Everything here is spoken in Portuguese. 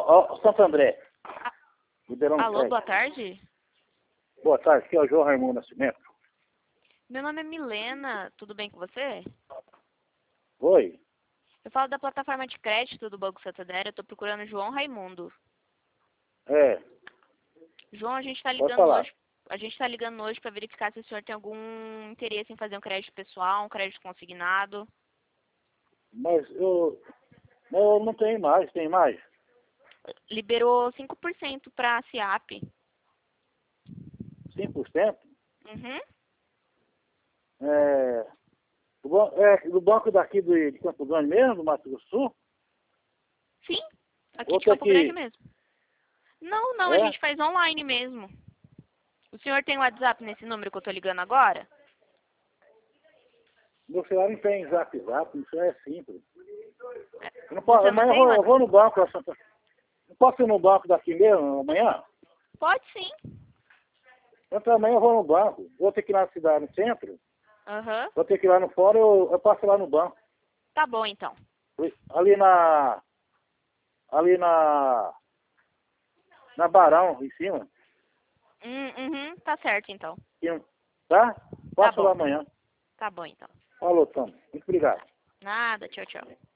Ó, Santo André. Liberando Alô, crédito. boa tarde. Boa tarde, aqui é o João Raimundo Nascimento. Meu nome é Milena, tudo bem com você? Oi? Eu falo da plataforma de crédito do Banco Santander, eu tô procurando o João Raimundo. É, João, a gente tá pode ligando falar. hoje, para verificar se o senhor tem algum interesse em fazer um crédito pessoal, um crédito consignado. Mas eu não tenho mais, tem mais? Liberou 5% para SIAP. 5%? Uhum. Do banco daqui de Campo Grande mesmo, do Mato Grosso do Sul? Sim, aqui Vou de ter Campo Grande que... mesmo. Não, a É? gente faz online mesmo. O senhor tem WhatsApp nesse número que eu tô ligando agora? Meu celular não tem zap, isso é simples. Eu não posso, Você não amanhã tem eu WhatsApp? vou no banco. Não posso ir no banco daqui mesmo, amanhã? Pode sim. Então amanhã eu vou no banco. Vou ter que ir na cidade, no centro. Aham. Vou ter que ir lá no fórum, eu passo lá no banco. Tá bom, então. Ali na Barão, em cima. Uhum, tá certo, então. Tá? Tá Passo lá bom. amanhã. Tá bom, então. Falou, Tom. Muito obrigado. Nada, tchau, tchau.